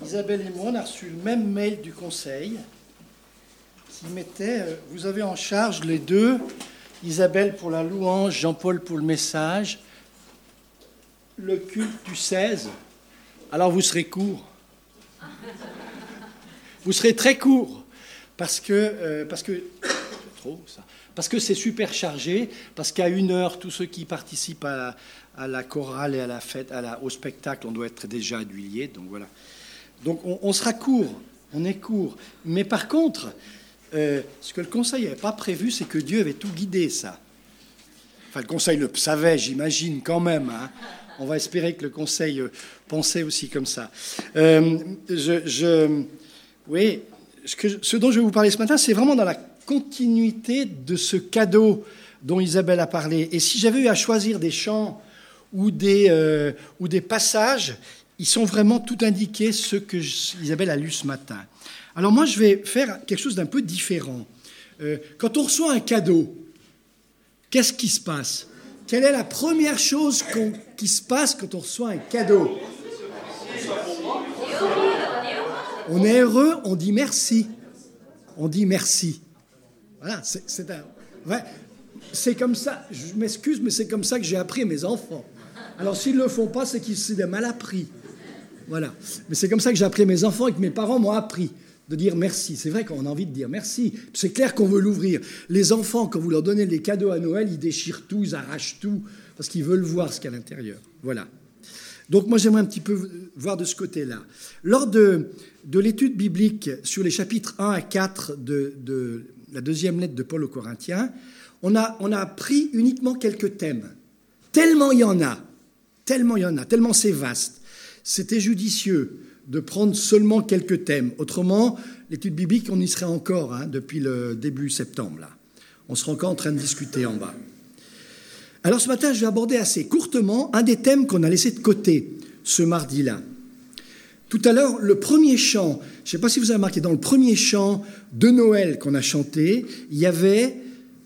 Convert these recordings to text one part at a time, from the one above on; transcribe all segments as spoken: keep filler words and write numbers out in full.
Isabelle et moi, on a reçu le même mail du conseil qui mettait euh, « Vous avez en charge les deux, Isabelle pour la louange, Jean-Paul pour le message, le culte du seize. Alors vous serez court. Vous serez très court parce que euh, parce que trop ça. Parce que c'est super chargé, parce qu'à une heure, tous ceux qui participent à la, à la chorale et à la fête, à la, au spectacle, on doit être déjà à D'Huillier, donc voilà. Donc on, on sera court, on est court. Mais par contre, euh, ce que le conseil n'avait pas prévu, c'est que Dieu avait tout guidé ça. Enfin, le conseil le savait, j'imagine, quand même. Hein. On va espérer que le conseil pensait aussi comme ça. Euh, je, je, oui, ce, que, ce dont je vais vous parler ce matin, c'est vraiment dans la continuité de ce cadeau dont Isabelle a parlé. Et si j'avais eu à choisir des chants ou des, euh, ou des passages, ils sont vraiment tout indiqués, ceux que Isabelle a lus ce matin. Alors moi, je vais faire quelque chose d'un peu différent. Euh, quand on reçoit un cadeau, qu'est-ce qui se passe ? Quelle est la première chose qu'on, qui se passe quand on reçoit un cadeau ? On est heureux, on dit merci. On dit merci. Voilà, c'est, c'est, un, ouais, c'est comme ça, je m'excuse, mais c'est comme ça que j'ai appris à mes enfants. Alors s'ils ne le font pas, c'est qu'ils s'est mal appris. Voilà. Mais c'est comme ça que j'ai appris à mes enfants et que mes parents m'ont appris de dire merci. C'est vrai qu'on a envie de dire merci. C'est clair qu'on veut l'ouvrir. Les enfants, quand vous leur donnez les cadeaux à Noël, ils déchirent tout, ils arrachent tout, parce qu'ils veulent voir ce qu'il y a à l'intérieur. Voilà. Donc moi, j'aimerais un petit peu voir de ce côté-là. Lors de, de l'étude biblique sur les chapitres un à quatre de, de la deuxième lettre de Paul aux Corinthiens, on a, on a pris uniquement quelques thèmes. Tellement il y en a, tellement il y en a, tellement c'est vaste. C'était judicieux de prendre seulement quelques thèmes. Autrement, l'étude biblique, on y serait encore hein, depuis le début septembre. Là. On sera encore en train de discuter en bas. Alors ce matin, je vais aborder assez courtement un des thèmes qu'on a laissé de côté ce mardi-là. Tout à l'heure, le premier chant, je ne sais pas si vous avez remarqué, dans le premier chant de Noël qu'on a chanté, il y avait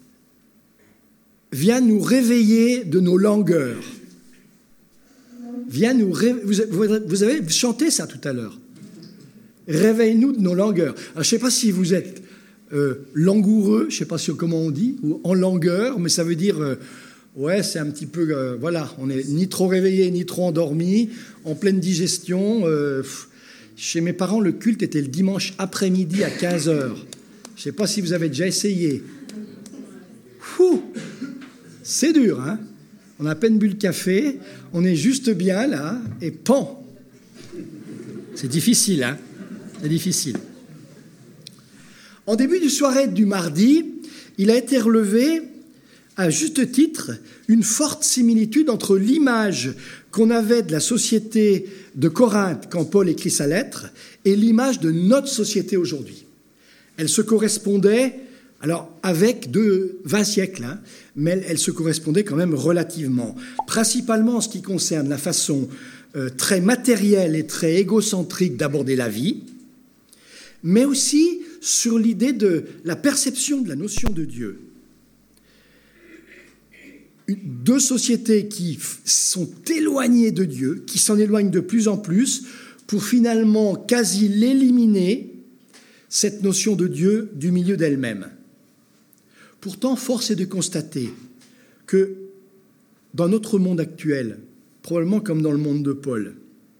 « Viens nous réveiller de nos langueurs ». Viens nous ré... vous, vous avez chanté ça tout à l'heure. Réveille-nous de nos langueurs. Alors, je ne sais pas si vous êtes euh, langoureux, je ne sais pas si, comment on dit, ou en langueur, mais ça veut dire, euh, ouais, c'est un petit peu, euh, voilà, on n'est ni trop réveillé, ni trop endormi, en pleine digestion. Euh, chez mes parents, le culte était le dimanche après-midi à quinze heures. Je ne sais pas si vous avez déjà essayé. Fou, c'est dur, hein ? On a à peine bu le café, on est juste bien là, et pan. C'est difficile, hein ? C'est difficile. En début de soirée du mardi, il a été relevé, à juste titre, une forte similitude entre l'image qu'on avait de la société de Corinthe quand Paul écrit sa lettre et l'image de notre société aujourd'hui. Elle se correspondait, alors avec de vingt siècles, hein, mais elle se correspondait quand même relativement. Principalement en ce qui concerne la façon euh, très matérielle et très égocentrique d'aborder la vie, mais aussi sur l'idée de la perception de la notion de Dieu. Deux sociétés qui sont éloignées de Dieu, qui s'en éloignent de plus en plus, pour finalement quasi l'éliminer, cette notion de Dieu, du milieu d'elle-même. Pourtant, force est de constater que dans notre monde actuel, probablement comme dans le monde de Paul,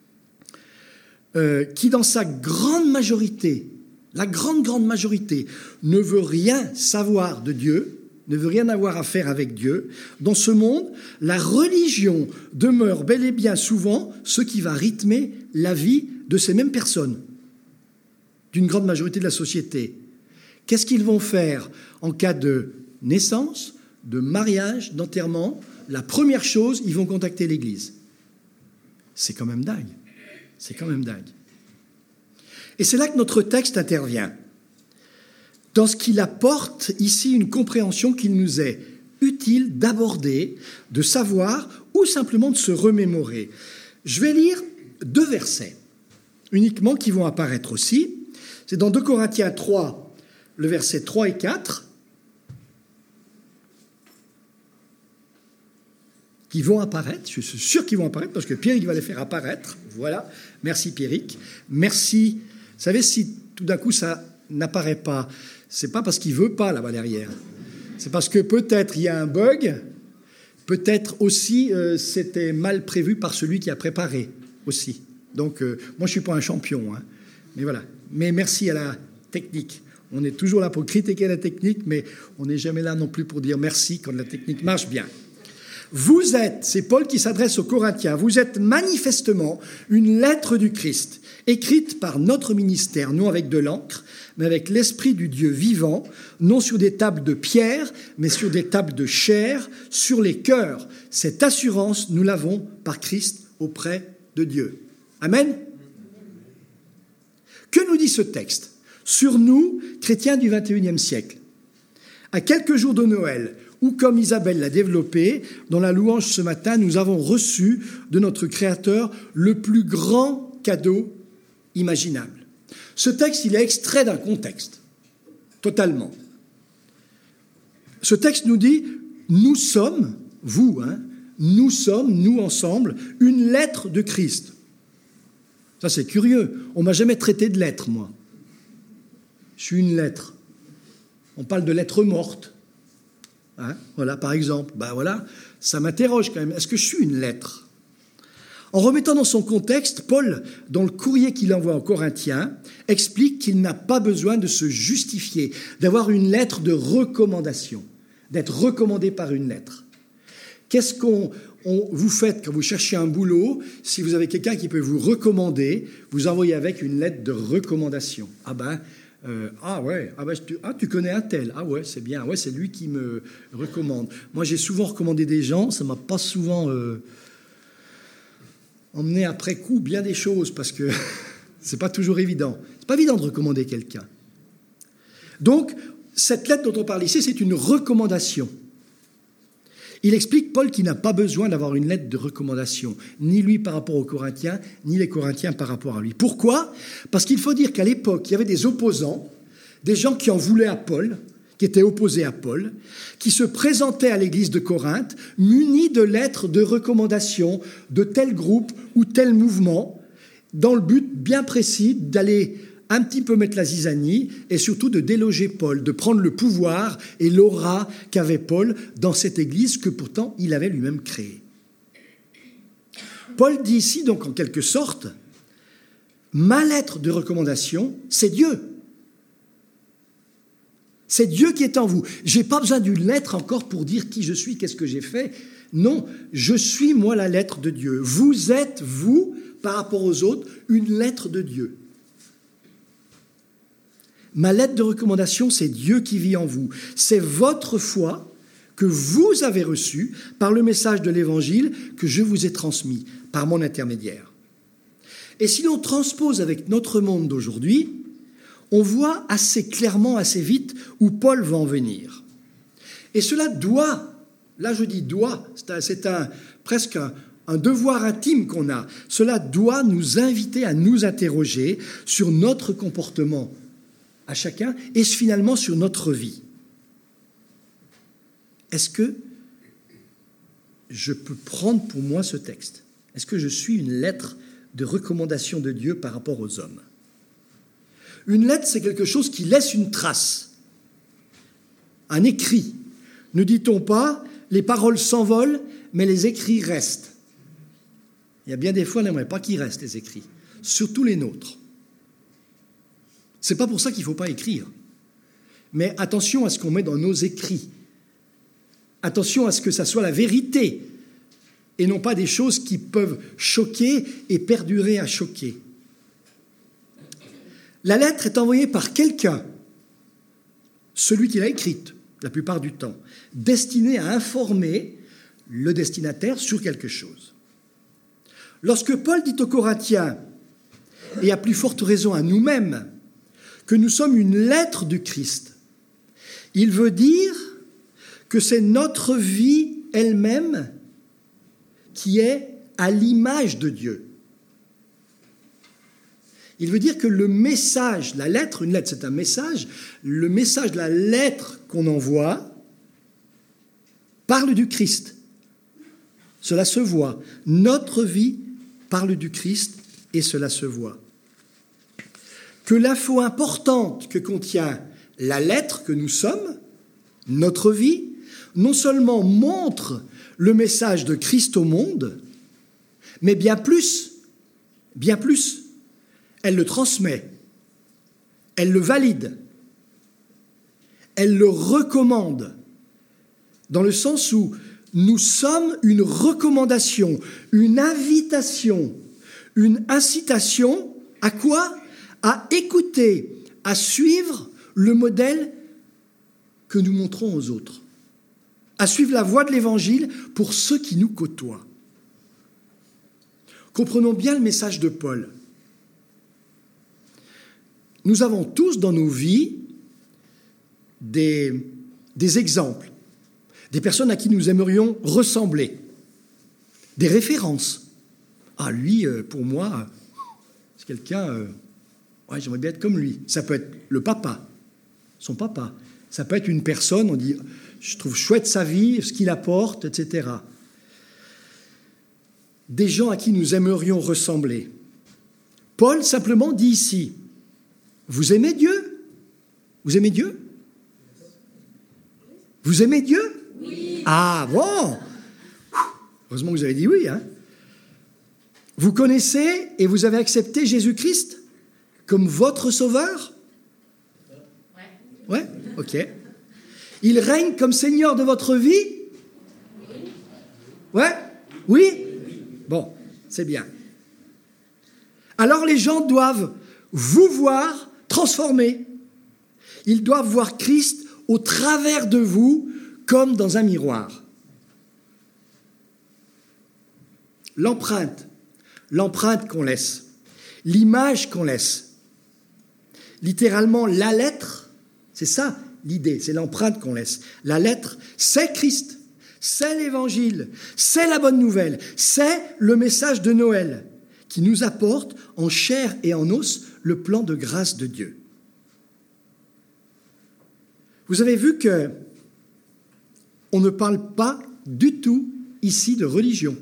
euh, qui dans sa grande majorité, la grande, grande majorité, ne veut rien savoir de Dieu, ne veut rien avoir à faire avec Dieu, dans ce monde, la religion demeure bel et bien souvent ce qui va rythmer la vie de ces mêmes personnes, d'une grande majorité de la société. Qu'est-ce qu'ils vont faire en cas de naissance, de mariage, d'enterrement ? La première chose, ils vont contacter l'Église. C'est quand même dingue. C'est quand même dingue. Et c'est là que notre texte intervient, dans ce qu'il apporte ici une compréhension qu'il nous est utile d'aborder, de savoir ou simplement de se remémorer. Je vais lire deux versets, uniquement, qui vont apparaître aussi. C'est dans deux Corinthiens trois, le verset trois et quatre. qui vont apparaître. Je suis sûr qu'ils vont apparaître parce que Pierrick va les faire apparaître. Voilà. Merci Pierrick. Merci. Vous savez, si tout d'un coup ça n'apparaît pas, c'est pas parce qu'il veut pas là-bas derrière. C'est parce que peut-être il y a un bug. Peut-être aussi euh, c'était mal prévu par celui qui a préparé aussi. Donc euh, moi je suis pas un champion, hein. Mais voilà. Mais merci à la technique. On est toujours là pour critiquer la technique, mais on n'est jamais là non plus pour dire merci quand la technique marche bien. Vous êtes, c'est Paul qui s'adresse aux Corinthiens, vous êtes manifestement une lettre du Christ, écrite par notre ministère, non avec de l'encre, mais avec l'Esprit du Dieu vivant, non sur des tables de pierre, mais sur des tables de chair, sur les cœurs. Cette assurance, nous l'avons par Christ auprès de Dieu. Amen. Que nous dit ce texte sur nous, chrétiens du vingt et unième siècle? À quelques jours de Noël, où, comme Isabelle l'a développé, dans la louange ce matin, nous avons reçu de notre Créateur le plus grand cadeau imaginable. Ce texte, il est extrait d'un contexte, totalement. Ce texte nous dit, nous sommes, vous, hein, nous sommes, nous ensemble, une lettre de Christ. Ça, c'est curieux. On ne m'a jamais traité de lettre, moi. Je suis une lettre. On parle de lettre morte. Hein, voilà, par exemple. Ben voilà, ça m'interroge quand même. Est-ce que je suis une lettre? En remettant dans son contexte, Paul, dans le courrier qu'il envoie aux Corinthiens, explique qu'il n'a pas besoin de se justifier, d'avoir une lettre de recommandation, d'être recommandé par une lettre. Qu'est-ce qu'on on, vous faites quand vous cherchez un boulot? Si vous avez quelqu'un qui peut vous recommander, vous envoyez avec une lettre de recommandation. Ah ben... Euh, ah ouais, ah, bah, tu, ah tu connais un tel, ah ouais c'est bien, ouais c'est lui qui me recommande. Moi j'ai souvent recommandé des gens, ça m'a pas souvent euh, emmené après coup bien des choses parce que c'est pas toujours évident. C'est pas évident de recommander quelqu'un. Donc cette lettre dont on parle ici, c'est une recommandation. Il explique, Paul, qu'il n'a pas besoin d'avoir une lettre de recommandation, ni lui par rapport aux Corinthiens, ni les Corinthiens par rapport à lui. Pourquoi? Parce qu'il faut dire qu'à l'époque, il y avait des opposants, des gens qui en voulaient à Paul, qui étaient opposés à Paul, qui se présentaient à l'église de Corinthe, munis de lettres de recommandation de tel groupe ou tel mouvement, dans le but bien précis d'aller un petit peu mettre la zizanie et surtout de déloger Paul, de prendre le pouvoir et l'aura qu'avait Paul dans cette église que pourtant il avait lui-même créée. Paul dit ici donc en quelque sorte, ma lettre de recommandation, c'est Dieu. C'est Dieu qui est en vous. Je n'ai pas besoin d'une lettre encore pour dire qui je suis, qu'est-ce que j'ai fait. Non, je suis moi la lettre de Dieu. Vous êtes, vous, par rapport aux autres, une lettre de Dieu. Ma lettre de recommandation, c'est Dieu qui vit en vous. C'est votre foi que vous avez reçue par le message de l'Évangile que je vous ai transmis par mon intermédiaire. Et si l'on transpose avec notre monde d'aujourd'hui, on voit assez clairement, assez vite où Paul va en venir. Et cela doit, là je dis doit, c'est, un, c'est un, presque un, un devoir intime qu'on a, cela doit nous inviter à nous interroger sur notre comportement à chacun, et finalement sur notre vie. Est-ce que je peux prendre pour moi ce texte? Est-ce que je suis une lettre de recommandation de Dieu par rapport aux hommes? Une lettre, c'est quelque chose qui laisse une trace, un écrit. Ne dit-on pas, les paroles s'envolent, mais les écrits restent? Il y a bien des fois, on n'aimerait pas qu'ils restent, les écrits, surtout les nôtres. Ce n'est pas pour ça qu'il ne faut pas écrire. Mais attention à ce qu'on met dans nos écrits. Attention à ce que ça soit la vérité et non pas des choses qui peuvent choquer et perdurer à choquer. La lettre est envoyée par quelqu'un, celui qui l'a écrite la plupart du temps, destinée à informer le destinataire sur quelque chose. Lorsque Paul dit aux Corinthiens, et à plus forte raison à nous-mêmes, que nous sommes une lettre du Christ, il veut dire que c'est notre vie elle-même qui est à l'image de Dieu. Il veut dire que le message, la lettre, une lettre c'est un message, le message de la lettre qu'on envoie parle du Christ. cela se voit. Notre vie parle du Christ et cela se voit. Que l'info importante que contient la lettre que nous sommes, notre vie, non seulement montre le message de Christ au monde, mais bien plus, bien plus, elle le transmet, elle le valide, elle le recommande, dans le sens où nous sommes une recommandation, une invitation, une incitation à quoi ? À écouter, à suivre le modèle que nous montrons aux autres, à suivre la voie de l'Évangile pour ceux qui nous côtoient. Comprenons bien le message de Paul. Nous avons tous dans nos vies des, des exemples, des personnes à qui nous aimerions ressembler, des références. Ah, lui, pour moi, c'est quelqu'un, euh, ouais, j'aimerais bien être comme lui. Ça peut être le papa, son papa. Ça peut être une personne, on dit, je trouve chouette sa vie, ce qu'il apporte, et cetera. Des gens à qui nous aimerions ressembler. Paul simplement dit ici, vous aimez Dieu ? Vous aimez Dieu ? Vous aimez Dieu ? Oui. Ah bon ? Heureusement que vous avez dit oui. Hein ? Vous connaissez et vous avez accepté Jésus-Christ comme votre sauveur ? Ouais. Ouais ? Ok. Il règne comme Seigneur de votre vie ? Ouais ? Oui ? Bon, c'est bien. Alors les gens doivent vous voir transformés. Ils doivent voir Christ au travers de vous comme dans un miroir. L'empreinte, l'empreinte qu'on laisse, l'image qu'on laisse, littéralement la lettre, c'est ça l'idée, c'est l'empreinte qu'on laisse. La lettre, c'est Christ, c'est l'Évangile, c'est la bonne nouvelle, c'est le message de Noël qui nous apporte en chair et en os le plan de grâce de Dieu. Vous avez vu que on ne parle pas du tout ici de religion.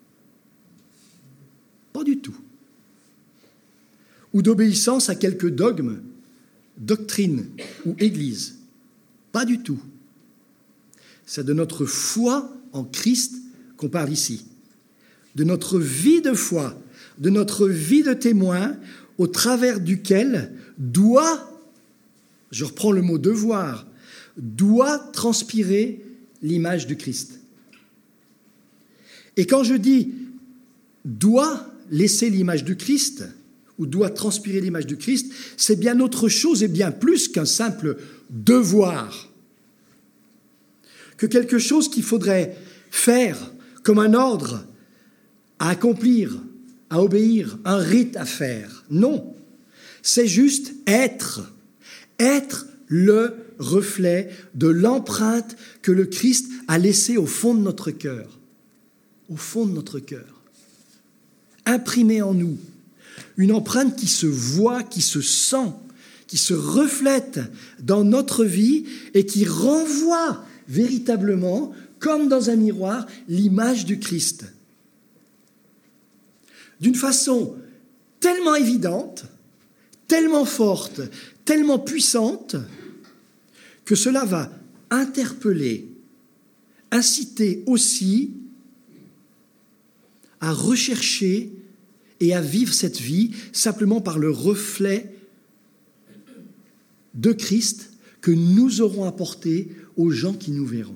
Pas du tout. Ou d'obéissance à quelques dogmes, doctrines ou églises. Pas du tout. C'est de notre foi en Christ qu'on parle ici. De notre vie de foi, de notre vie de témoin, au travers duquel doit, je reprends le mot devoir, doit transpirer l'image du Christ. Et quand je dis doit laisser l'image du Christ, ou doit transpirer l'image du Christ, c'est bien autre chose et bien plus qu'un simple devoir. Que quelque chose qu'il faudrait faire comme un ordre à accomplir, à obéir, un rite à faire. Non, c'est juste être. Être le reflet de l'empreinte que le Christ a laissée au fond de notre cœur. Au fond de notre cœur. Imprimée en nous. Une empreinte qui se voit, qui se sent, qui se reflète dans notre vie et qui renvoie véritablement, comme dans un miroir, l'image du Christ. D'une façon tellement évidente, tellement forte, tellement puissante, que cela va interpeller, inciter aussi à rechercher et à vivre cette vie simplement par le reflet de Christ que nous aurons apporté aux gens qui nous verront.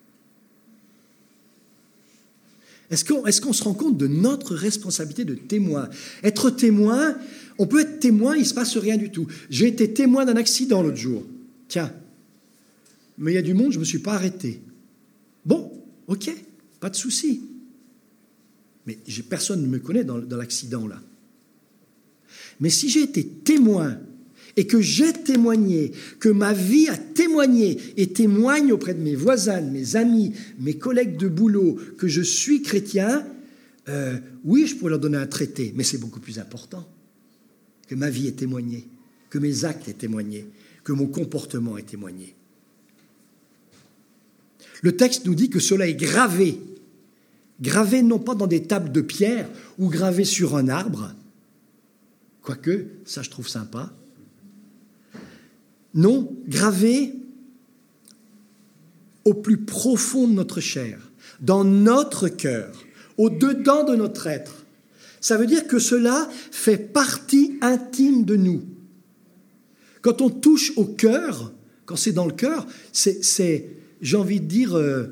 Est-ce qu'on, est-ce qu'on se rend compte de notre responsabilité de témoin ? Être témoin, on peut être témoin, il ne se passe rien du tout. J'ai été témoin d'un accident l'autre jour. Tiens, mais il y a du monde, je ne me suis pas arrêté. Bon, ok, pas de souci. Mais j'ai, personne ne me connaît dans, dans l'accident là. Mais si j'ai été témoin et que j'ai témoigné, que ma vie a témoigné et témoigne auprès de mes voisins, de mes amis, mes collègues de boulot, que je suis chrétien, euh, oui, je pourrais leur donner un traité, mais c'est beaucoup plus important que ma vie ait témoigné, que mes actes aient témoigné, que mon comportement ait témoigné. Le texte nous dit que cela est gravé, gravés non pas dans des tables de pierre ou gravés sur un arbre, quoique, ça je trouve sympa, non, gravés au plus profond de notre chair, dans notre cœur, au-dedans de notre être. Ça veut dire que cela fait partie intime de nous. Quand on touche au cœur, quand c'est dans le cœur, c'est, c'est j'ai envie de dire, euh,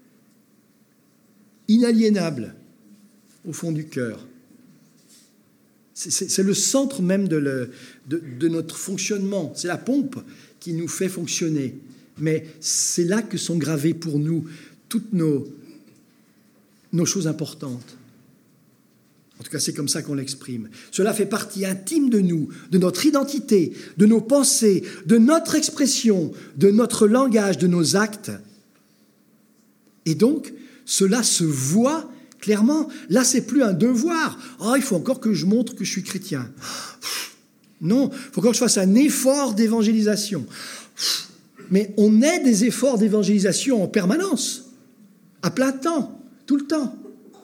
inaliénable au fond du cœur. C'est, c'est, c'est le centre même de, le, de, de notre fonctionnement. C'est la pompe qui nous fait fonctionner. Mais c'est là que sont gravées pour nous toutes nos, nos choses importantes. En tout cas, c'est comme ça qu'on l'exprime. Cela fait partie intime de nous, de notre identité, de nos pensées, de notre expression, de notre langage, de nos actes. Et donc, cela se voit clairement. Là, c'est plus un devoir. Ah, oh, il faut encore que je montre que je suis chrétien. Non, il faut encore que je fasse un effort d'évangélisation. Mais on est des efforts d'évangélisation en permanence, à plein temps, tout le temps.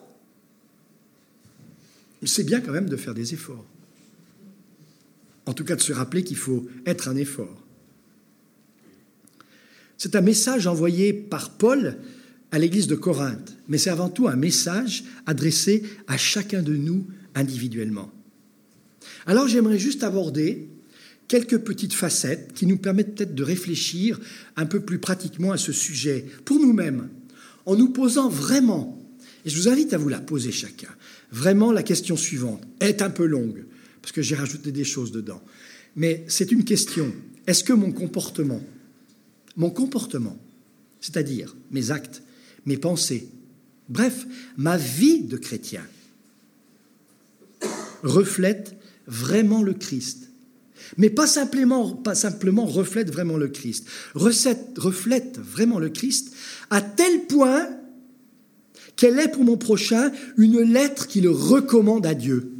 C'est bien quand même de faire des efforts. En tout cas, de se rappeler qu'il faut être un effort. C'est un message envoyé par Paul à l'église de Corinthe, mais c'est avant tout un message adressé à chacun de nous individuellement. Alors j'aimerais juste aborder quelques petites facettes qui nous permettent peut-être de réfléchir un peu plus pratiquement à ce sujet, pour nous-mêmes, en nous posant vraiment, et je vous invite à vous la poser chacun, vraiment la question suivante, est un peu longue, parce que j'ai rajouté des choses dedans, mais c'est une question, est-ce que mon comportement, mon comportement, c'est-à-dire mes actes, mes pensées, bref, ma vie de chrétien, reflète vraiment le Christ? Mais pas simplement, pas simplement reflète vraiment le Christ, recette, reflète vraiment le Christ à tel point qu'elle est pour mon prochain une lettre qui le recommande à Dieu,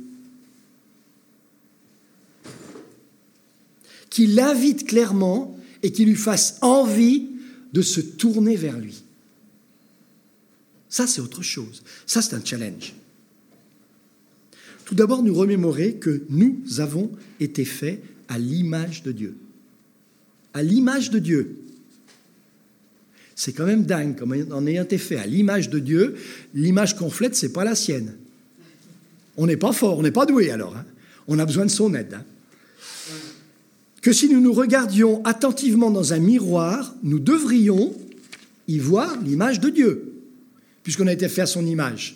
qui l'invite clairement et qui lui fasse envie de se tourner vers lui. Ça, c'est autre chose. Ça, c'est un challenge. Tout d'abord, nous remémorer que nous avons été faits à l'image de Dieu. À l'image de Dieu. C'est quand même dingue, comme en ayant été fait à l'image de Dieu, l'image qu'on reflète, c'est pas la sienne. On n'est pas fort, on n'est pas doué alors. Hein. On a besoin de son aide. Hein. Que si nous nous regardions attentivement dans un miroir, nous devrions y voir l'image de Dieu, puisqu'on a été fait à son image.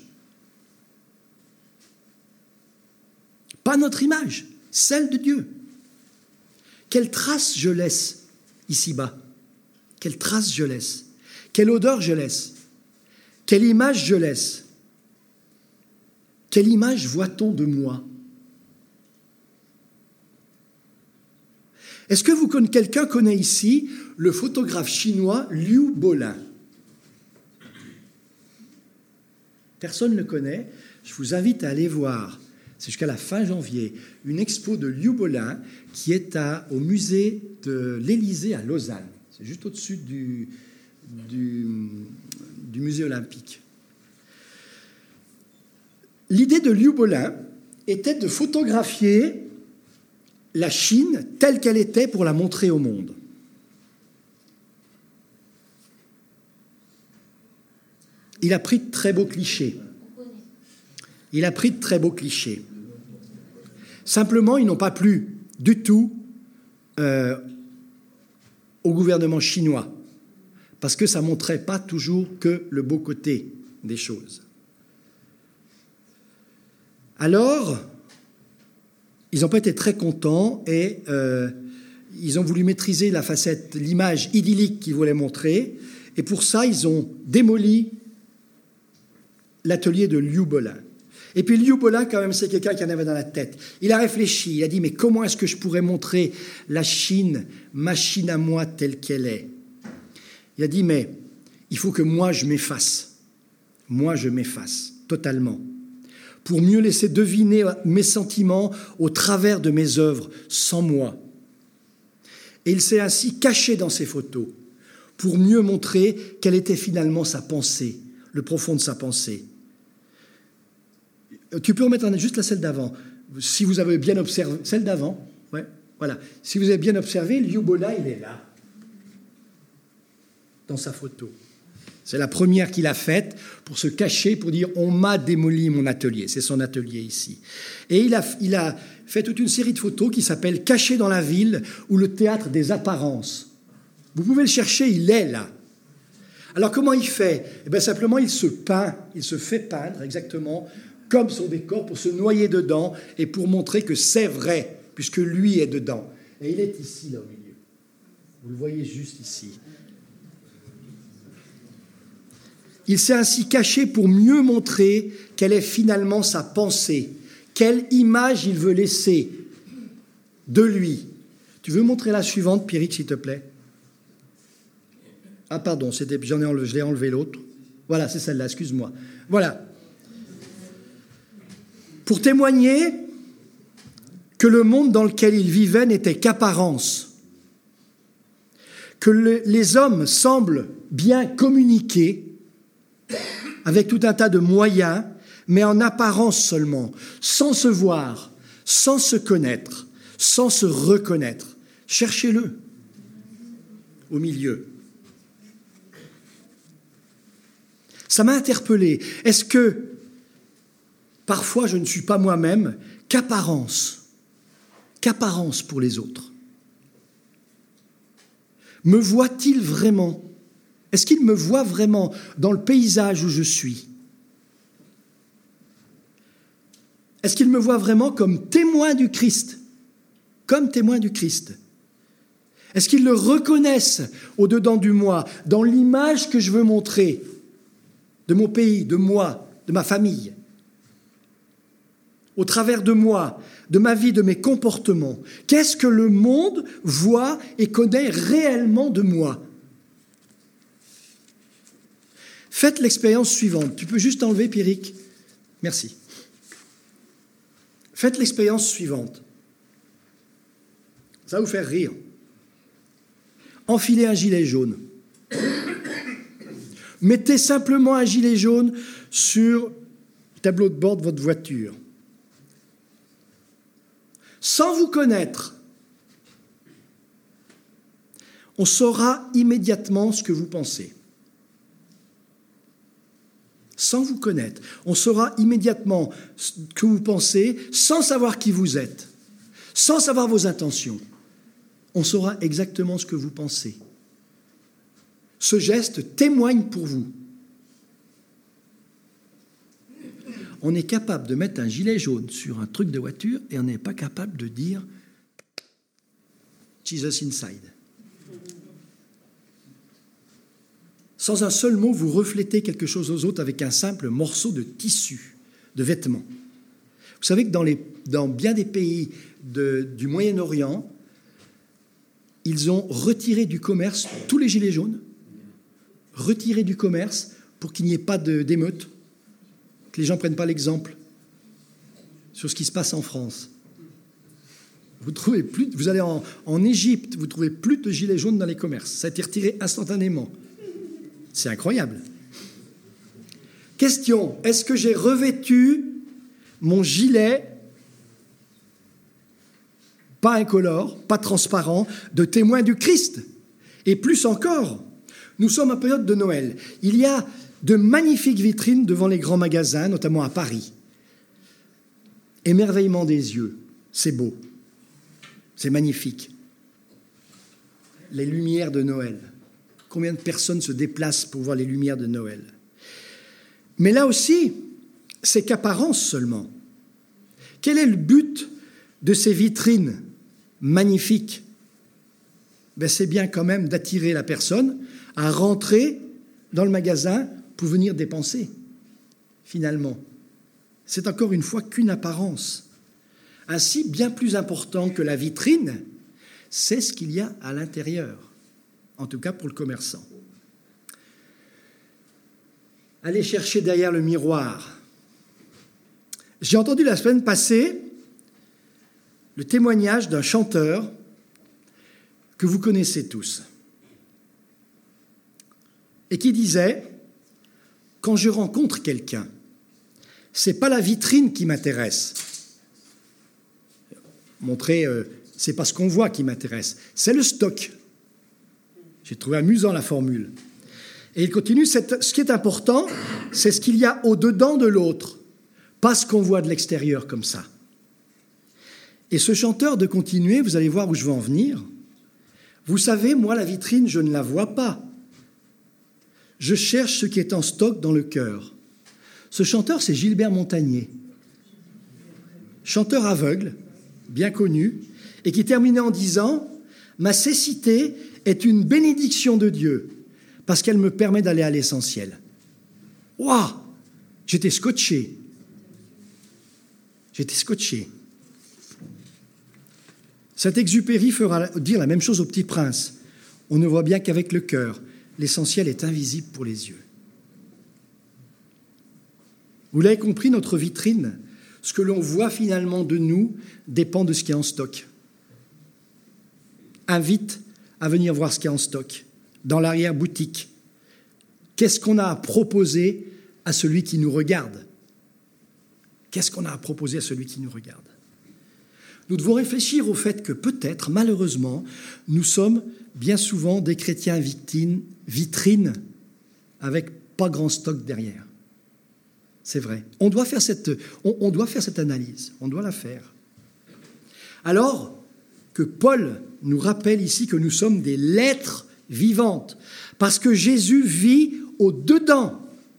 Pas notre image, celle de Dieu. Quelle trace je laisse ici-bas? Quelle trace je laisse? Quelle odeur je laisse? Quelle image je laisse? Quelle image voit-on de moi? Est-ce que vous, quelqu'un connaît ici le photographe chinois Liu Bolin? Personne ne le connaît. Je vous invite à aller voir, c'est jusqu'à la fin janvier, une expo de Liu Bolin qui est à, au musée de l'Élysée à Lausanne. C'est juste au-dessus du, du, du musée olympique. L'idée de Liu Bolin était de photographier la Chine telle qu'elle était pour la montrer au monde. Il a pris de très beaux clichés. Il a pris de très beaux clichés. Simplement, ils n'ont pas plu du tout euh, au gouvernement chinois, parce que ça ne montrait pas toujours que le beau côté des choses. Alors, ils n'ont pas été très contents et euh, ils ont voulu maîtriser la facette, l'image idyllique qu'ils voulaient montrer, et pour ça, ils ont démoli l'atelier de Liu Bolin. Et puis Liu Bolin, quand même, c'est quelqu'un qui en avait dans la tête. Il a réfléchi, il a dit, mais comment est-ce que je pourrais montrer la Chine, ma Chine à moi, telle qu'elle est? Il a dit, mais il faut que moi, je m'efface. Moi, je m'efface, totalement. Pour mieux laisser deviner mes sentiments au travers de mes œuvres, sans moi. Et il s'est ainsi caché dans ses photos, pour mieux montrer quelle était finalement sa pensée, le profond de sa pensée. Tu peux remettre juste la celle d'avant. Si vous avez bien observé, celle d'avant, ouais, voilà. Si vous avez bien observé, Liubola, il est là, dans sa photo. C'est la première qu'il a faite pour se cacher, pour dire « on m'a démoli mon atelier ». C'est son atelier ici. Et il a, il a fait toute une série de photos qui s'appelle « Caché dans la ville » ou le théâtre des apparences. Vous pouvez le chercher, il est là. Alors comment il fait ? Eh bien simplement, il se peint, il se fait peindre exactement comme son décor pour se noyer dedans et pour montrer que c'est vrai, puisque lui est dedans. Et il est ici, là, au milieu. Vous le voyez juste ici. Il s'est ainsi caché pour mieux montrer quelle est finalement sa pensée, quelle image il veut laisser de lui. Tu veux montrer la suivante, Pierrick, s'il te plaît ? Ah pardon, c'était, j'en ai enlevé, je l'ai enlevé l'autre. Voilà, c'est celle-là, excuse-moi. Voilà. Pour témoigner que le monde dans lequel il vivait n'était qu'apparence, que le, les hommes semblent bien communiquer avec tout un tas de moyens, mais en apparence seulement, sans se voir, sans se connaître, sans se reconnaître. Cherchez-le au milieu. Ça m'a interpellé. Est-ce que parfois je ne suis pas moi-même qu'apparence, qu'apparence pour les autres ? Me voit-il vraiment ? Est-ce qu'il me voit vraiment dans le paysage où je suis ? Est-ce qu'il me voit vraiment comme témoin du Christ ? Comme témoin du Christ ? Est-ce qu'ils le reconnaissent au-dedans du moi, dans l'image que je veux montrer de mon pays, de moi, de ma famille, au travers de moi, de ma vie, de mes comportements? Qu'est-ce que le monde voit et connaît réellement de moi ? Faites l'expérience suivante. Tu peux juste enlever, Pierrick ? Merci. Faites l'expérience suivante. Ça va vous faire rire. Enfilez un gilet jaune. Mettez simplement un gilet jaune sur le tableau de bord de votre voiture. Sans vous connaître, on saura immédiatement ce que vous pensez. Sans vous connaître, on saura immédiatement ce que vous pensez, sans savoir qui vous êtes, sans savoir vos intentions. On saura exactement ce que vous pensez. Ce geste témoigne pour vous. On est capable de mettre un gilet jaune sur un truc de voiture et on n'est pas capable de dire « Jesus inside ». Sans un seul mot, vous reflétez quelque chose aux autres avec un simple morceau de tissu, de vêtements. Vous savez que dans, les, dans bien des pays de, du Moyen-Orient, ils ont retiré du commerce tous les gilets jaunes, retiré du commerce pour qu'il n'y ait pas de, d'émeutes, que les gens ne prennent pas l'exemple sur ce qui se passe en France. Vous trouvez plus, vous allez en, en Égypte, vous ne trouvez plus de gilets jaunes dans les commerces. Ça a été retiré instantanément. C'est incroyable. Question, est-ce que j'ai revêtu mon gilet, pas incolore, pas transparent, de témoin du Christ? Et plus encore, nous sommes en période de Noël. Il y a de magnifiques vitrines devant les grands magasins, notamment à Paris. Émerveillement des yeux, c'est beau, c'est magnifique. Les lumières de Noël. Combien de personnes se déplacent pour voir les lumières de Noël? Mais là aussi, c'est qu'apparence seulement. Quel est le but de ces vitrines magnifiques? Ben, c'est bien quand même d'attirer la personne à rentrer dans le magasin pour venir dépenser, finalement. C'est encore une fois qu'une apparence. Ainsi, bien plus important que la vitrine, c'est ce qu'il y a à l'intérieur. En tout cas pour le commerçant. Allez chercher derrière le miroir. J'ai entendu la semaine passée le témoignage d'un chanteur que vous connaissez tous et qui disait « Quand je rencontre quelqu'un, c'est pas la vitrine qui m'intéresse. Montrer, euh, c'est pas ce qu'on voit qui m'intéresse, c'est le stock. J'ai trouvé amusant la formule. Et il continue, cette, ce qui est important, c'est ce qu'il y a au-dedans de l'autre, pas ce qu'on voit de l'extérieur comme ça. Et ce chanteur de continuer, vous allez voir où je veux en venir. Vous savez, moi, la vitrine, je ne la vois pas. Je cherche ce qui est en stock dans le cœur. Ce chanteur, c'est Gilbert Montagnier. Chanteur aveugle, bien connu, et qui terminait en disant « Ma cécité est une bénédiction de Dieu, parce qu'elle me permet d'aller à l'essentiel. » Waouh! J'étais scotché. J'étais scotché. Saint-Exupéry fera dire la même chose au Petit Prince. On ne voit bien qu'avec le cœur. L'essentiel est invisible pour les yeux. Vous l'avez compris, notre vitrine, ce que l'on voit finalement de nous dépend de ce qui est en stock. Invite à venir voir ce qui est en stock, dans l'arrière-boutique. Qu'est-ce qu'on a à proposer à celui qui nous regarde? Qu'est-ce qu'on a à proposer à celui qui nous regarde? Nous devons réfléchir au fait que peut-être, malheureusement, nous sommes bien souvent des chrétiens victimes, vitrines, avec pas grand stock derrière. C'est vrai. On doit faire cette, on, on doit faire cette analyse. On doit la faire. Alors que Paul nous rappelle ici que nous sommes des lettres vivantes, parce que Jésus vit au-dedans.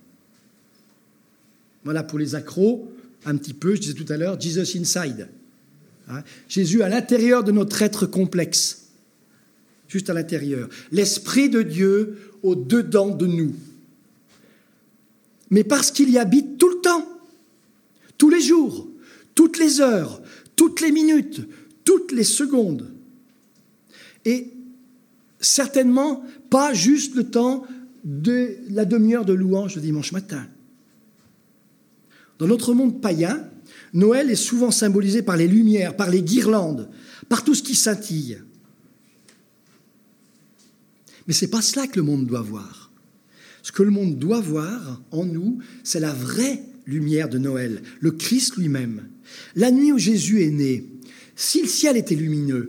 Voilà pour les accros, un petit peu, je disais tout à l'heure, Jesus inside. Hein? Jésus à l'intérieur de notre être complexe, juste à l'intérieur. L'Esprit de Dieu au-dedans de nous. Mais parce qu'il y habite tout le temps, tous les jours, toutes les heures, toutes les minutes, toutes les secondes. Et certainement pas juste le temps de la demi-heure de louange le dimanche matin. Dans notre monde païen, Noël est souvent symbolisé par les lumières, par les guirlandes, par tout ce qui scintille. Mais ce n'est pas cela que le monde doit voir. Ce que le monde doit voir en nous, c'est la vraie lumière de Noël, le Christ lui-même. La nuit où Jésus est né, si le ciel était lumineux,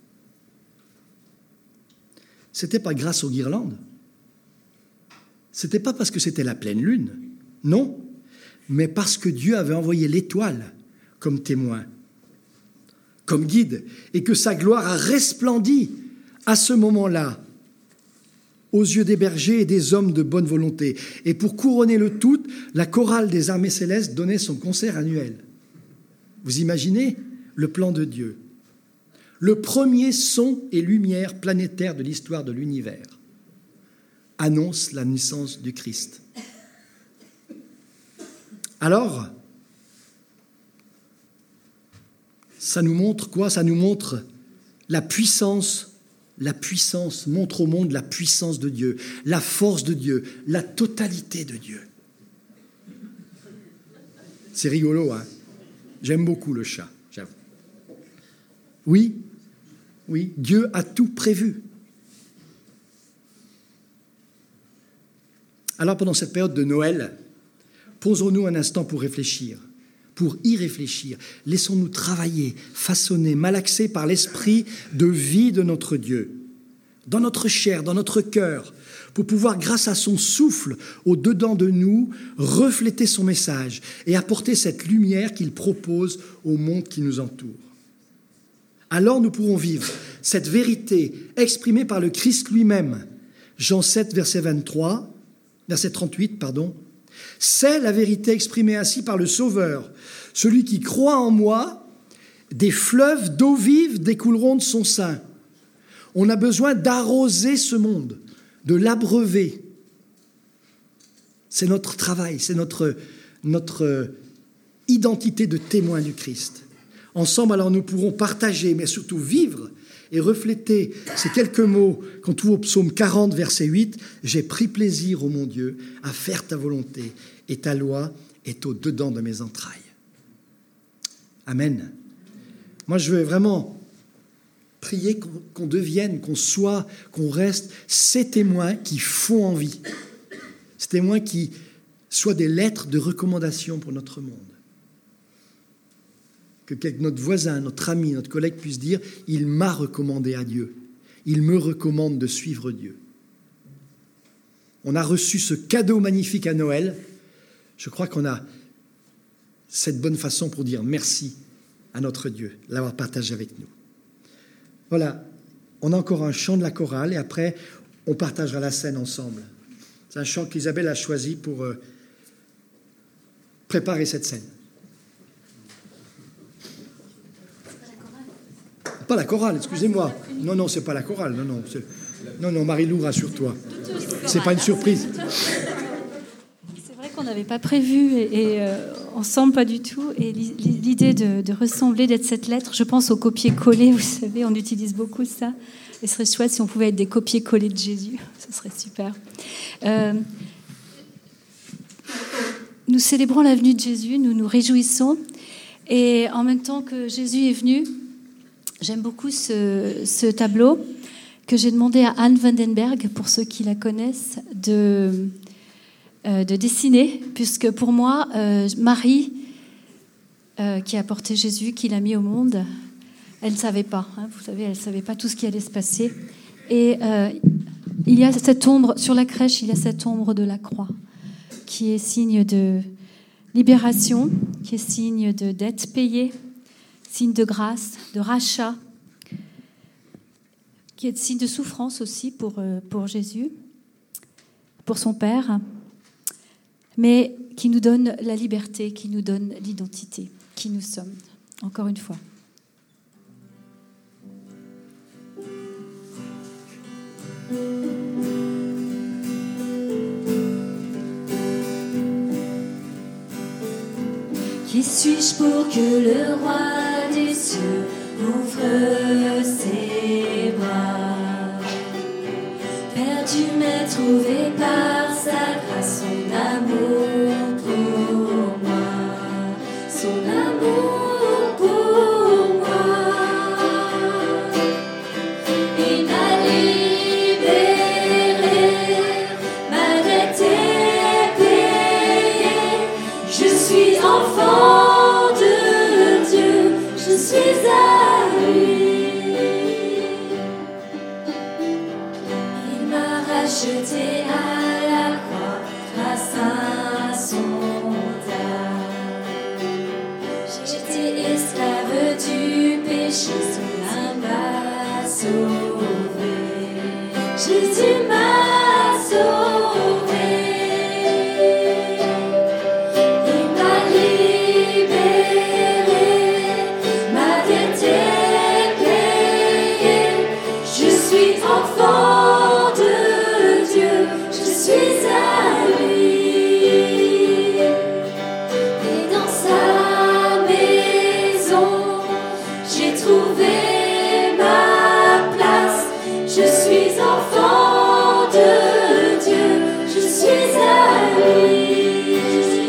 ce n'était pas grâce aux guirlandes. Ce n'était pas parce que c'était la pleine lune, non, mais parce que Dieu avait envoyé l'étoile comme témoin, comme guide, et que sa gloire a resplendi à ce moment-là aux yeux des bergers et des hommes de bonne volonté. Et pour couronner le tout, la chorale des armées célestes donnait son concert annuel. Vous imaginez le plan de Dieu? Le premier son et lumière planétaire de l'histoire de l'univers annonce la naissance du Christ. Alors, ça nous montre quoi? Ça nous montre la puissance, la puissance, montre au monde la puissance de Dieu, la force de Dieu, la totalité de Dieu. C'est rigolo, hein? J'aime beaucoup le chat, j'avoue. Oui, oui, Dieu a tout prévu. Alors, pendant cette période de Noël, posons-nous un instant pour réfléchir, pour y réfléchir. Laissons-nous travailler, façonner, malaxer par l'esprit de vie de notre Dieu, dans notre chair, dans notre cœur, pour pouvoir, grâce à son souffle au-dedans de nous, refléter son message et apporter cette lumière qu'il propose au monde qui nous entoure. Alors nous pourrons vivre cette vérité exprimée par le Christ lui-même. Jean sept, verset vingt-trois, verset trente-huit, pardon. C'est la vérité exprimée ainsi par le Sauveur. Celui qui croit en moi, des fleuves d'eau vive découleront de son sein. On a besoin d'arroser ce monde, de l'abreuver. C'est notre travail, c'est notre, notre identité de témoin du Christ. Ensemble, alors, nous pourrons partager, mais surtout vivre et refléter ces quelques mots qu'on trouve au psaume quarante, verset huit. « J'ai pris plaisir, ô mon Dieu, à faire ta volonté, et ta loi est au-dedans de mes entrailles. » Amen. Moi, je veux vraiment prier qu'on, qu'on devienne, qu'on soit, qu'on reste ces témoins qui font envie. Ces témoins qui soient des lettres de recommandation pour notre monde. Que notre voisin, notre ami, notre collègue puisse dire « Il m'a recommandé à Dieu. Il me recommande de suivre Dieu. » On a reçu ce cadeau magnifique à Noël. Je crois qu'on a cette bonne façon pour dire merci à notre Dieu, l'avoir partagé avec nous. Voilà, on a encore un chant de la chorale et après, on partagera la scène ensemble. C'est un chant qu'Isabelle a choisi pour euh, préparer cette scène. Pas la chorale, excusez-moi. Non, non, c'est pas la chorale. Non, non, c'est... non, non, Marie-Lou, rassure-toi. C'est pas une surprise. C'est vrai qu'on n'avait pas prévu et, et euh, ensemble pas du tout. Et l'idée de, de ressembler, d'être cette lettre, je pense au copier-coller. Vous savez, on utilise beaucoup ça. Et ce serait chouette si on pouvait être des copier-coller de Jésus. Ce serait super. Euh, nous célébrons la venue de Jésus, nous nous réjouissons. Et en même temps que Jésus est venu, j'aime beaucoup ce, ce tableau que j'ai demandé à Anne Vandenberg, pour ceux qui la connaissent, de, euh, de dessiner, puisque pour moi, euh, Marie, euh, qui a porté Jésus, qui l'a mis au monde, elle ne savait pas, hein, vous savez, elle ne savait pas tout ce qui allait se passer. Et euh, il y a cette ombre, sur la crèche, il y a cette ombre de la croix, qui est signe de libération, qui est signe de dette payée, signe de grâce, de rachat, qui est signe de souffrance aussi pour, pour Jésus, pour son Père, mais qui nous donne la liberté, qui nous donne l'identité, qui nous sommes, encore une fois. Qui suis-je pour que le roi des cieux ouvre ses bras? Perdu mais trouvé par sa grâce, son amour pour moi, son amour pour moi. Il m'a libéré, ma dette est payée, je suis enfant de Dieu, je suis à lui. Il m'a racheté à la croix grâce à son âme. J'étais esclave du péché, son âme m'a sauvé. Jésus m'a sauvé. Il m'a libéré, ma dette est payée. Je suis enfant de Dieu, je suis à lui. Et dans sa maison, j'ai trouvé ma place. Je suis enfant de Dieu, je suis à lui.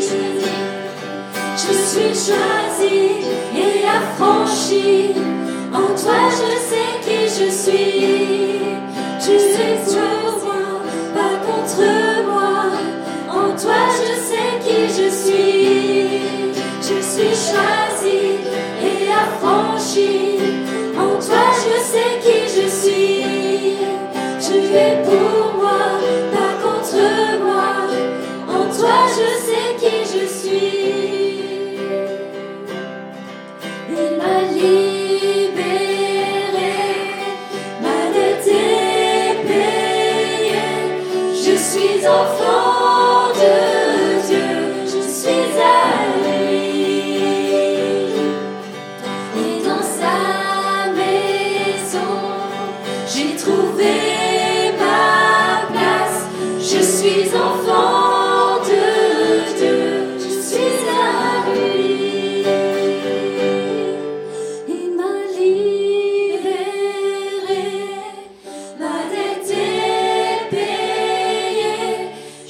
Je suis choisi et affranchi. En toi je sais qui je suis. Tu es pour moi, pas contre moi. En toi je sais qui je suis. Je suis choisi et affranchi. En toi je sais qui je suis. Tu es pour moi, pas contre moi. En toi je sais qui je suis. Il m'a libéré, ma dette est payée. Je suis enfant de Dieu, je suis à lui. Et dans sa maison, j'ai trouvé ma place. Je suis enfant de Dieu, je suis à lui. Il m'a libéré, ma dette est payée.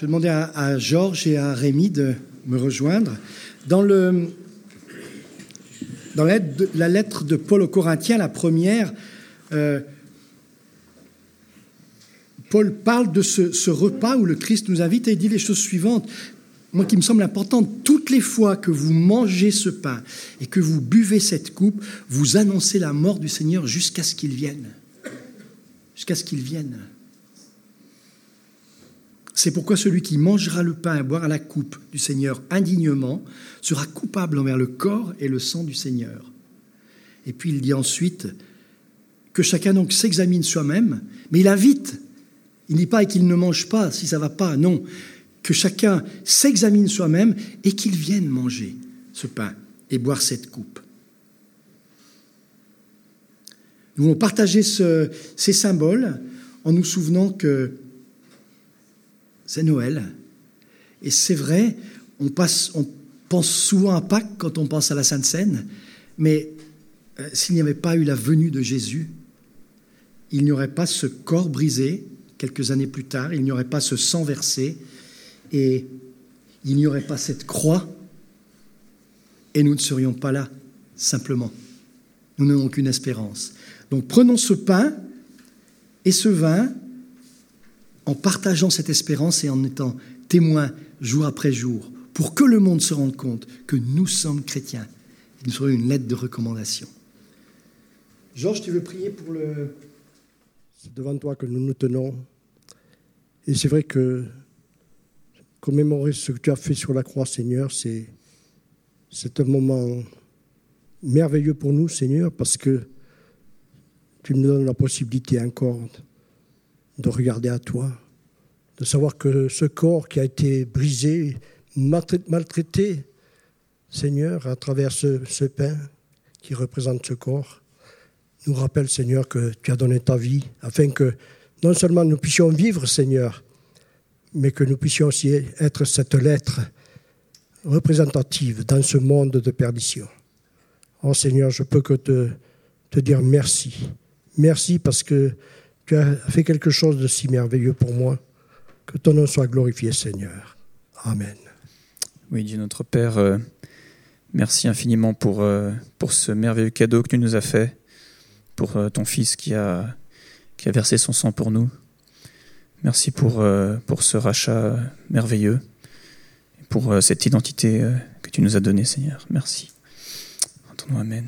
vais demander à, à Georges et à Rémi de me rejoindre. Dans, le, dans la, lettre de, la lettre de Paul aux Corinthiens, la première, euh, Paul parle de ce, ce repas où le Christ nous invite et il dit les choses suivantes. Moi, qui me semble importante, toutes les fois que vous mangez ce pain et que vous buvez cette coupe, vous annoncez la mort du Seigneur jusqu'à ce qu'il vienne. Jusqu'à ce qu'il vienne. C'est pourquoi celui qui mangera le pain et boira la coupe du Seigneur indignement sera coupable envers le corps et le sang du Seigneur. Et puis il dit ensuite que chacun donc s'examine soi-même, mais il invite. Il ne dit pas qu'il ne mange pas si ça ne va pas, non. Que chacun s'examine soi-même et qu'il vienne manger ce pain et boire cette coupe. Nous voulons partager ce, ces symboles en nous souvenant que c'est Noël. Et c'est vrai, on, passe, on pense souvent à Pâques quand on pense à la Sainte Seine, mais euh, s'il n'y avait pas eu la venue de Jésus, il n'y aurait pas ce corps brisé quelques années plus tard, il n'y aurait pas ce sang versé, et il n'y aurait pas cette croix, et nous ne serions pas là, simplement. Nous n'avons aucune espérance. Donc prenons ce pain et ce vin en partageant cette espérance et en étant témoins jour après jour, pour que le monde se rende compte que nous sommes chrétiens. Nous serons une lettre de recommandation. Georges, tu veux prier pour le... C'est devant toi que nous nous tenons. Et c'est vrai que commémorer ce que tu as fait sur la croix, Seigneur, c'est, c'est un moment merveilleux pour nous, Seigneur, parce que tu nous donnes la possibilité encore de regarder à toi, de savoir que ce corps qui a été brisé, maltraité, Seigneur, à travers ce, ce pain qui représente ce corps, nous rappelle, Seigneur, que tu as donné ta vie, afin que non seulement nous puissions vivre, Seigneur, mais que nous puissions aussi être cette lettre représentative dans ce monde de perdition. Oh Seigneur, je peux que te, te dire merci. Merci parce que tu as fait quelque chose de si merveilleux pour moi. Que ton nom soit glorifié, Seigneur. Amen. Oui, Dieu notre Père, euh, merci infiniment pour, euh, pour ce merveilleux cadeau que tu nous as fait, pour euh, ton Fils qui a, qui a versé son sang pour nous. Merci pour, euh, pour ce rachat merveilleux, et pour euh, cette identité euh, que tu nous as donnée, Seigneur. Merci. En ton nom, amen.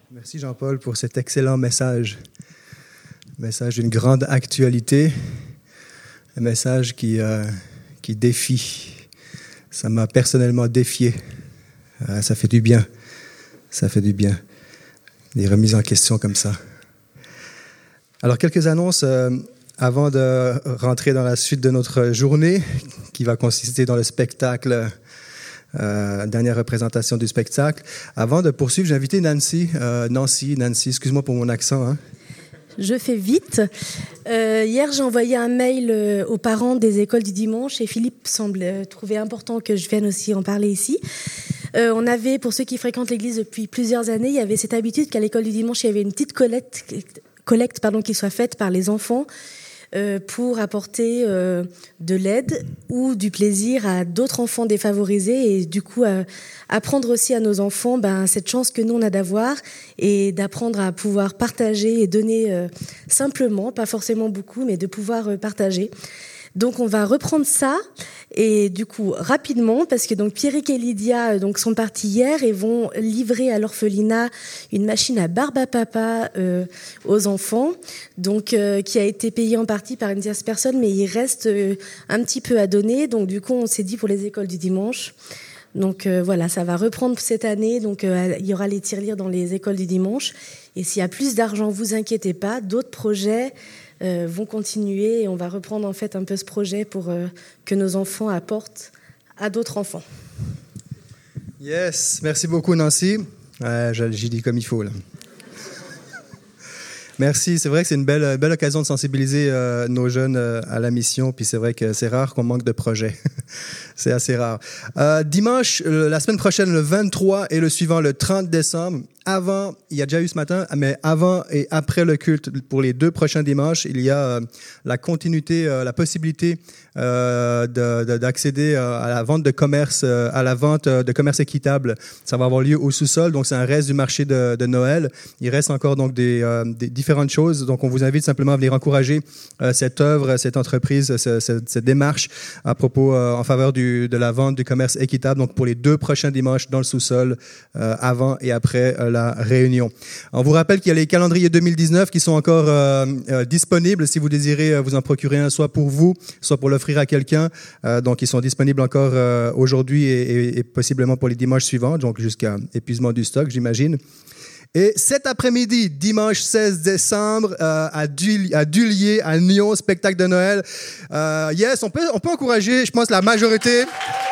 Merci Jean-Paul pour cet excellent message. Un message d'une grande actualité, un message qui, euh, qui défie. Ça m'a personnellement défié. Euh, ça fait du bien. Ça fait du bien. Des remises en question comme ça. Alors, quelques annonces euh, avant de rentrer dans la suite de notre journée, qui va consister dans le spectacle, euh, dernière représentation du spectacle. Avant de poursuivre, j'ai invité Nancy. Euh, Nancy, Nancy, excuse-moi pour mon accent. Hein. Je fais vite. Euh, hier, j'ai envoyé un mail euh, aux parents des écoles du dimanche et Philippe semble euh, trouver important que je vienne aussi en parler ici. Euh, on avait, pour ceux qui fréquentent l'église depuis plusieurs années, il y avait cette habitude qu'à l'école du dimanche, il y avait une petite collecte, collecte pardon, qui soit faite par les enfants euh, pour apporter euh, de l'aide ou du plaisir à d'autres enfants défavorisés et du coup euh, apprendre aussi à nos enfants ben, cette chance que nous on a d'avoir et d'apprendre à pouvoir partager et donner euh, simplement, pas forcément beaucoup, mais de pouvoir euh, partager. Donc on va reprendre ça et du coup rapidement parce que donc Pierrick et Lydia donc sont partis hier et vont livrer à l'orphelinat une machine à barbe à papa euh, aux enfants donc euh, qui a été payée en partie par une tierce personne mais il reste euh, un petit peu à donner donc du coup on s'est dit pour les écoles du dimanche. Donc euh, voilà, ça va reprendre cette année. Donc euh, il y aura les tirelires dans les écoles du dimanche. Et s'il y a plus d'argent, vous inquiétez pas. D'autres projets euh, vont continuer et on va reprendre en fait un peu ce projet pour euh, que nos enfants apportent à d'autres enfants. Yes, merci beaucoup Nancy. Euh, j'ai dit comme il faut là. Merci, c'est vrai que c'est une belle, belle occasion de sensibiliser euh, nos jeunes euh, à la mission, puis c'est vrai que c'est rare qu'on manque de projets. C'est assez rare. Euh, dimanche, euh, la semaine prochaine, le vingt-trois et le suivant, le trente décembre, avant, il y a déjà eu ce matin, mais avant et après le culte, pour les deux prochains dimanches, il y a euh, la continuité, euh, la possibilité euh, de, de, d'accéder euh, à la vente de commerce, euh, à la vente de commerce équitable. Ça va avoir lieu au sous-sol, donc c'est un reste du marché de, de Noël. Il reste encore donc des, euh, des différentes choses, donc on vous invite simplement à venir encourager euh, cette œuvre, cette entreprise, cette, cette, cette démarche à propos, euh, en faveur du, de la vente du commerce équitable, donc pour les deux prochains dimanches dans le sous-sol, euh, avant et après euh, la réunion. On vous rappelle qu'il y a les calendriers deux mille dix-neuf qui sont encore euh, euh, disponibles si vous désirez euh, vous en procurer un, soit pour vous, soit pour l'offrir à quelqu'un. Euh, donc, ils sont disponibles encore euh, aujourd'hui et, et, et possiblement pour les dimanches suivants, donc jusqu'à épuisement du stock, j'imagine. Et cet après-midi, dimanche seize décembre, euh, à, Dul- à Dullier, à Nyon, spectacle de Noël. Euh, yes, on peut, on peut encourager, je pense, la majorité.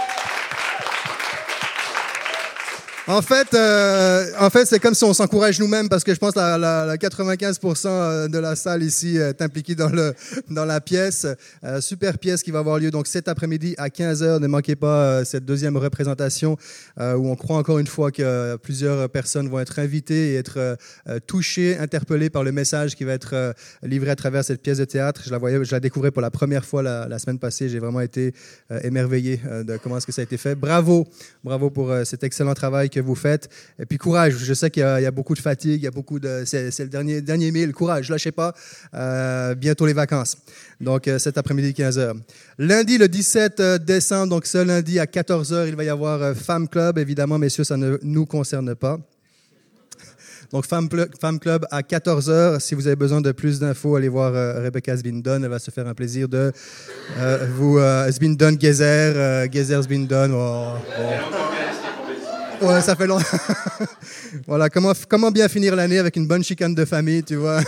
En fait, euh, en fait, c'est comme si on s'encourage nous-mêmes parce que je pense que la, la, la quatre-vingt-quinze pour cent de la salle ici est impliquée dans, le, dans la pièce. Euh, super pièce qui va avoir lieu donc cet après-midi à quinze heures. Ne manquez pas euh, cette deuxième représentation euh, où on croit encore une fois que plusieurs personnes vont être invitées et être euh, touchées, interpellées par le message qui va être euh, livré à travers cette pièce de théâtre. Je la voyais, je la découvrais pour la première fois la, la semaine passée. J'ai vraiment été euh, émerveillé euh, de comment est-ce que ça a été fait. Bravo, bravo pour euh, cet excellent travail que vous faites. Et puis courage, je sais qu'il y a, il y a beaucoup de fatigue, il y a beaucoup de... C'est, c'est le dernier, dernier mille, courage, lâchez pas. Euh, bientôt les vacances. Donc euh, cet après-midi, quinze heures. Lundi, le dix-sept décembre, donc ce lundi à quatorze heures, il va y avoir euh, Femme Club. Évidemment, messieurs, ça ne nous concerne pas. Donc, Femme, Femme Club à quatorze heures. Si vous avez besoin de plus d'infos, allez voir euh, Rebecca Sbindon. Elle va se faire un plaisir de euh, vous... Euh, Sbindon, Gezer, euh, Gezer, Sbindon. Oh, oh. Ouais, ça fait longtemps. Voilà, comment, comment bien finir l'année avec une bonne chicane de famille, tu vois.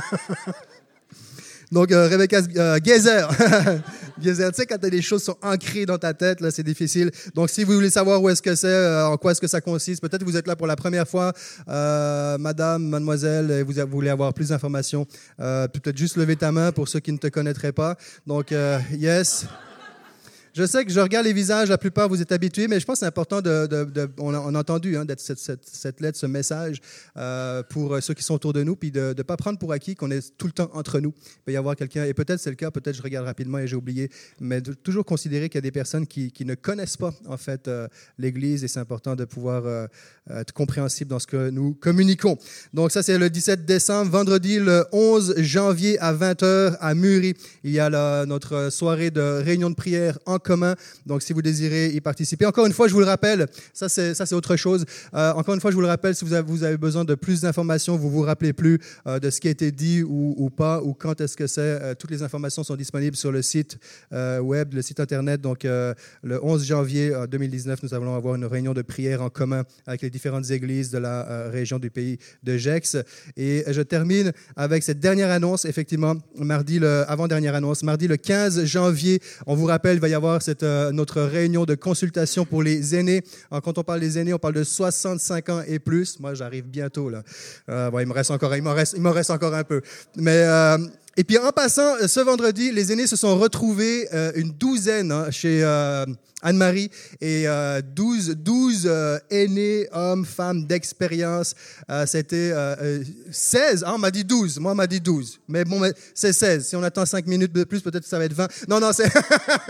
Donc, euh, Rebecca euh, Gezer. Gezer, tu sais, quand les choses sont ancrées dans ta tête, là, c'est difficile. Donc, si vous voulez savoir où est-ce que c'est, euh, en quoi est-ce que ça consiste, peut-être vous êtes là pour la première fois, euh, madame, mademoiselle, et vous, vous voulez avoir plus d'informations, euh, peut-être juste lever ta main pour ceux qui ne te connaîtraient pas. Donc, euh, yes. Je sais que je regarde les visages, la plupart vous êtes habitués, mais je pense que c'est important de, de, de on, a, on a entendu hein, d'être cette, cette, cette lettre, ce message euh, pour ceux qui sont autour de nous, puis de ne pas prendre pour acquis qu'on est tout le temps entre nous. Il peut y avoir quelqu'un, et peut-être c'est le cas, peut-être je regarde rapidement et j'ai oublié, mais de toujours considérer qu'il y a des personnes qui, qui ne connaissent pas en fait euh, l'Église, et c'est important de pouvoir euh, être compréhensible dans ce que nous communiquons. Donc ça c'est le dix-sept décembre, vendredi le onze janvier à vingt heures à Muri. Il y a la, notre soirée de réunion de prière en commun. Donc, si vous désirez y participer, encore une fois, je vous le rappelle, ça c'est, ça, c'est autre chose. Euh, encore une fois, je vous le rappelle, si vous avez, vous avez besoin de plus d'informations, vous ne vous rappelez plus euh, de ce qui a été dit ou, ou pas, ou quand est-ce que c'est, euh, toutes les informations sont disponibles sur le site euh, web, le site Internet. Donc, euh, le onze janvier deux mille dix-neuf, nous allons avoir une réunion de prière en commun avec les différentes églises de la euh, région du pays de Gex. Et je termine avec cette dernière annonce, effectivement, mardi, le, avant-dernière annonce, mardi le quinze janvier, on vous rappelle, il va y avoir cette, euh, notre réunion de consultation pour les aînés. Alors, quand on parle des aînés, on parle de soixante-cinq ans et plus. Moi, j'arrive bientôt, là. Euh, ouais, il me reste encore, il m'en reste, il m'en reste encore un peu. Mais... Euh, Et puis en passant, ce vendredi, les aînés se sont retrouvés, euh, une douzaine hein, chez euh, Anne-Marie, et euh, douze, douze euh, aînés, hommes, femmes d'expérience. Euh, c'était euh, euh, seize, hein, on m'a dit douze, moi on m'a dit douze. Mais bon, c'est seize. Si on attend cinq minutes de plus, peut-être que ça va être vingt. Non, non, c'est...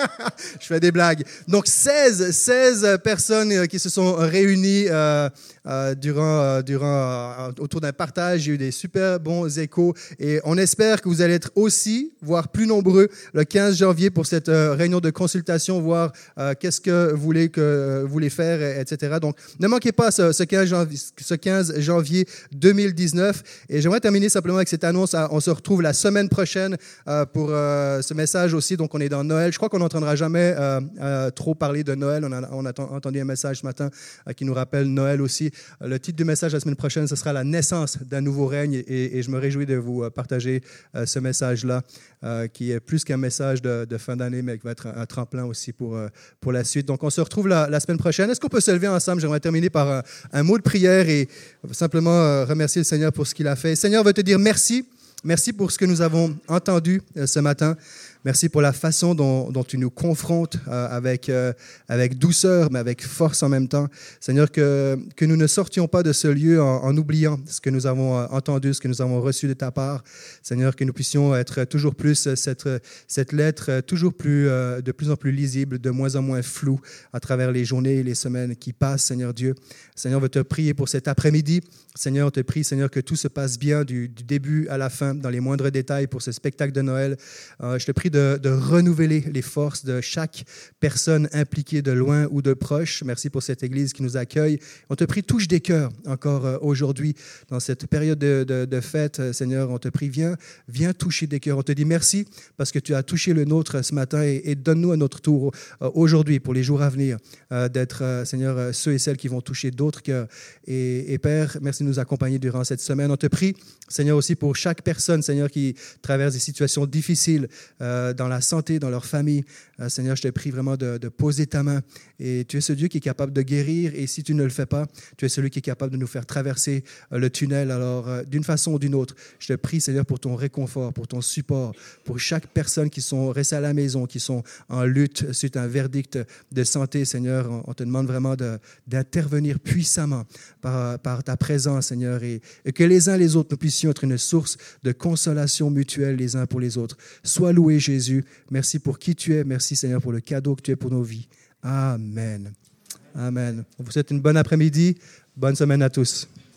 Je fais des blagues. Donc seize, seize personnes qui se sont réunies euh, euh, durant, euh, durant, euh, autour d'un partage. Il y a eu des super bons échos, et on espère que vous allez être aussi, voire plus nombreux, le quinze janvier pour cette euh, réunion de consultation, voir euh, qu'est-ce que vous voulez, que, euh, vous voulez faire, et cetera. Donc, ne manquez pas ce, ce, quinze janvier, ce quinze janvier deux mille dix-neuf. Et j'aimerais terminer simplement avec cette annonce. On se retrouve la semaine prochaine euh, pour euh, ce message aussi. Donc, on est dans Noël. Je crois qu'on n'entendra jamais euh, euh, trop parler de Noël. On a, on a entendu un message ce matin euh, qui nous rappelle Noël aussi. Le titre du message la semaine prochaine, ce sera « La naissance d'un nouveau règne ». Et, et je me réjouis de vous partager euh, ce message-là, euh, qui est plus qu'un message de, de fin d'année, mais qui va être un, un tremplin aussi pour, euh, pour la suite. Donc, on se retrouve la, la semaine prochaine. Est-ce qu'on peut se lever ensemble? J'aimerais terminer par un, un mot de prière et simplement euh, remercier le Seigneur pour ce qu'il a fait. Seigneur, veut te dire merci. Merci pour ce que nous avons entendu euh, ce matin. Merci pour la façon dont, dont tu nous confrontes euh, avec, euh, avec douceur, mais avec force en même temps. Seigneur, que, que nous ne sortions pas de ce lieu en, en oubliant ce que nous avons entendu, ce que nous avons reçu de ta part. Seigneur, que nous puissions être toujours plus, cette, cette lettre toujours plus, euh, de plus en plus lisible, de moins en moins floue à travers les journées et les semaines qui passent, Seigneur Dieu. Seigneur, on veut te prier pour cet après-midi. Seigneur, on te prie, Seigneur, que tout se passe bien du, du début à la fin, dans les moindres détails pour ce spectacle de Noël. Euh, je te prie de, de renouveler les forces de chaque personne impliquée de loin ou de proche. Merci pour cette Église qui nous accueille. On te prie, touche des cœurs encore euh, aujourd'hui, dans cette période de, de, de fête. Euh, Seigneur, on te prie, viens, viens toucher des cœurs. On te dit merci parce que tu as touché le nôtre ce matin, et, et donne-nous à notre tour euh, aujourd'hui, pour les jours à venir, euh, d'être, euh, Seigneur, euh, ceux et celles qui vont toucher d'autres cœurs. Et, et Père, merci de nous accompagner durant cette semaine. On te prie, Seigneur, aussi pour chaque personne, Seigneur, qui traverse des situations difficiles euh, dans la santé, dans leur famille. Euh, Seigneur, je te prie vraiment de, de poser ta main. Et tu es ce Dieu qui est capable de guérir. Et si tu ne le fais pas, tu es celui qui est capable de nous faire traverser euh, le tunnel. Alors, euh, d'une façon ou d'une autre, je te prie, Seigneur, pour ton réconfort, pour ton support, pour chaque personne qui sont restées à la maison, qui sont en lutte suite à un verdict de santé, Seigneur. On, on te demande vraiment de, d'intervenir puissamment par, par ta présence, Seigneur, et, et que les uns les autres, nous puissions être une source de consolation mutuelle les uns pour les autres. Sois loué, Jésus. Merci pour qui tu es. Merci, Seigneur, pour le cadeau que tu es pour nos vies. Amen. Amen. On vous souhaite une bonne après-midi. Bonne semaine à tous.